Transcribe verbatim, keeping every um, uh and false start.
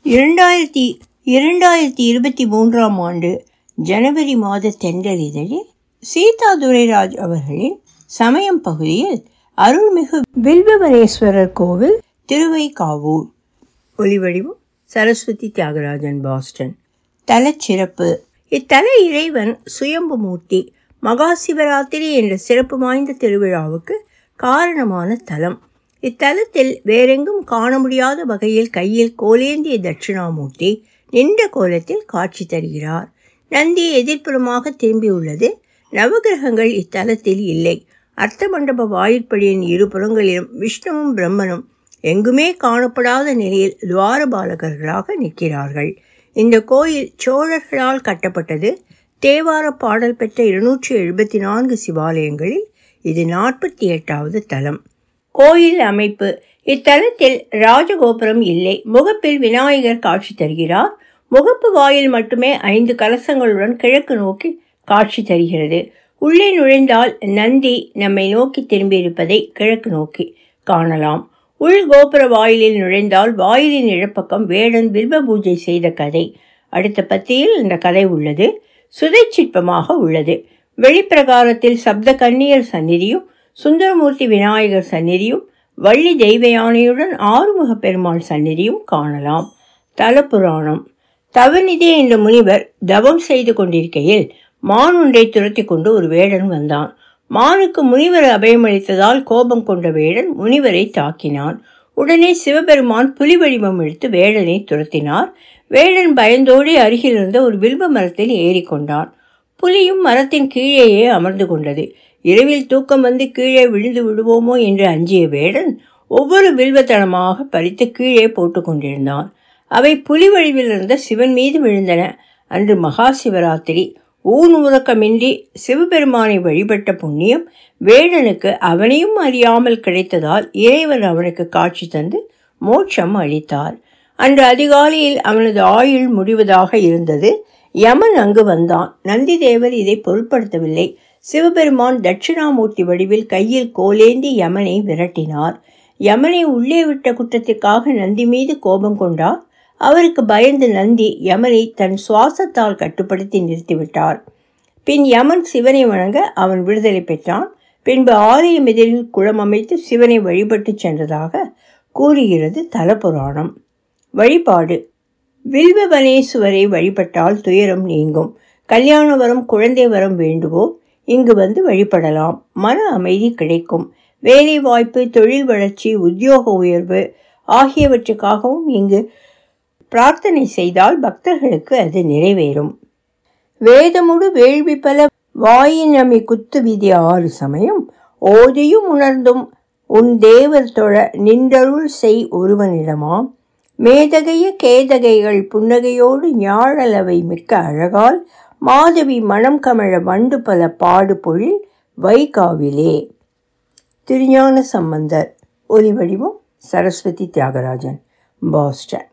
இரண்டாயிரத்தி இரண்டாயிரத்தி இருபத்தி மூன்றாம் ஆண்டு ஜனவரி மாத தென்றல் இதழில் சீதா துரைராஜ் அவர்களின் சமயம் பகுதியில் அருள்மிகு வில்வவனேஸ்வரர் கோவில் திருவைகாவூர். ஒலிவடிவம் சரஸ்வதி தியாகராஜன், பாஸ்டன். தலச்சிறப்பு. இத்தல இறைவன் சுயம்பு மூர்த்தி. மகா சிவராத்திரி என்ற சிறப்பு வாய்ந்த திருவிழாவுக்கு காரணமான தலம். இத்தலத்தில் வேறெங்கும் காண முடியாத வகையில் கையில் கோலேந்திய தட்சிணாமூர்த்தி நின்ற கோலத்தில் காட்சி தருகிறார். நந்தி எதிர்ப்புறமாக திரும்பியுள்ளது. நவகிரகங்கள் இத்தலத்தில் இல்லை. அர்த்த மண்டப வாயிற்படியின் இரு புறங்களிலும் விஷ்ணுவும் பிரம்மனும் எங்குமே காணப்படாத நிலையில் துவாரபாலகர்களாக நிற்கிறார்கள். இந்த கோயில் சோழர்களால் கட்டப்பட்டது. தேவார பாடல் பெற்ற இருநூற்றி எழுபத்தி நான்கு சிவாலயங்களில் இது நாற்பத்தி எட்டாவது தலம். கோயில் அமைப்பு. இத்தலத்தில் ராஜகோபுரம் இல்லை. முகப்பில் விநாயகர் காட்சி தருகிறார். முகப்பு வாயில் மட்டுமே ஐந்து கலசங்களுடன் கிழக்கு நோக்கி காட்சி தருகிறது. உள்ளே நுழைந்தால் நந்தி நம்மை நோக்கி திரும்பியிருப்பதை கிழக்கு நோக்கி காணலாம். உள் கோபுர வாயிலில் நுழைந்தால் வாயிலின் இடப்பக்கம் வேடன் வில்வ பூஜை செய்த கதை அடுத்த பத்தியில் இந்த கதை உள்ளது. சுதை சிற்பமாக உள்ளது. வெளிப்பிரகாரத்தில் சப்த கன்னியர் சந்நிதியும் சுந்தரமூர்த்தி விநாயகர் சந்நிதியும் வள்ளி தெய்வ யானையுடன் ஆறுமுக பெருமாள் சந்நிதியும் காணலாம். தலபுராணம். தவநிதி என்ற முனிவர் தவம் செய்து கொண்டிருக்கையில் மான் ஒன்றை துரத்தி கொண்டு ஒரு வேடன் வந்தான். மானுக்கு முனிவர் அபயமளித்ததால் கோபம் கொண்ட வேடன் முனிவரை தாக்கினான். உடனே சிவபெருமான் புலி வடிவம் எடுத்து வேடனை துரத்தினார். வேடன் பயந்தோடி அருகில் இருந்த ஒரு வில்வ மரத்தில் ஏறிக்கொண்டான். புலியும் மரத்தின் கீழேயே அமர்ந்து கொண்டது. இரவில் தூக்கம் வந்து கீழே விழுந்து விடுவோமோ என்று அஞ்சிய வேடன் ஒவ்வொரு வில்வத்தனமாக பறித்து கீழே போட்டு கொண்டிருந்தான். அவை புலி வடிவில் இருந்த சிவன் மீது விழுந்தன. அன்று மகா சிவராத்திரி. ஊன் உறக்கமின்றி சிவபெருமானை வழிபட்ட புண்ணியம் வேடனுக்கு அவனையும் அறியாமல் கிடைத்ததால் இறைவன் அவனுக்கு காட்சி தந்து மோட்சம் அளித்தார். அன்று அதிகாலையில் அவனது ஆயுள் முடிவதாக இருந்தது. யமன் அங்கு வந்தான். நந்தி தேவர் இதை பொருட்படுத்தவில்லை. சிவபெருமான் தட்சிணாமூர்த்தி வடிவில் கையில் கோலேந்தி யமனை விரட்டினார். யமனை உள்ளே விட்ட குற்றத்திற்காக நந்தி மீது கோபம் கொண்டார். அவருக்கு பயந்து நந்தி யமனை தன் சுவாசத்தால் கட்டுப்படுத்தி நிறுத்திவிட்டார். பின் யமன் சிவனை வணங்க அவன் விடுதலை பெற்றான். பின்பு ஆலயம் எதிரில் குளம் அமைத்து சிவனை வழிபட்டு சென்றதாக கூறுகிறது தலபுராணம். வழிபாடு. வில்வவனேஸ்வரை வழிபட்டால் துயரம் நீங்கும். கல்யாண வரம், குழந்தை வரம் வேண்டுவோர் இங்கு வந்து வழிபடலாம். மன அமைதி கிடைக்கும். வேலை வாய்ப்பு, தொழில் வளர்ச்சி, உத்தியோக உயர்வு ஆகியவற்றுக்காகவும் இங்கு பிரார்த்தனை செய்தால் பக்தர்களுக்கு அது நிறைவேறும். வேதமுடு வேள்வி பல வாயினமி குத்து விதி ஆறு சமயம் ஓதியும் உணர்ந்தும் உன் தேவர் தொழ நின்றருள் செய் ஒருவனிடமாம். மேதகைய கேதகைகள் புன்னகையோடு ஞாழலவை மிக்க அழகால் மாதவி மனம் கமழ வண்டு பல பாடு பொழில் வைகாவிலே. திருஞான சம்பந்தர். ஒலிவடிவம் சரஸ்வதி தியாகராஜன், பாஸ்டன்.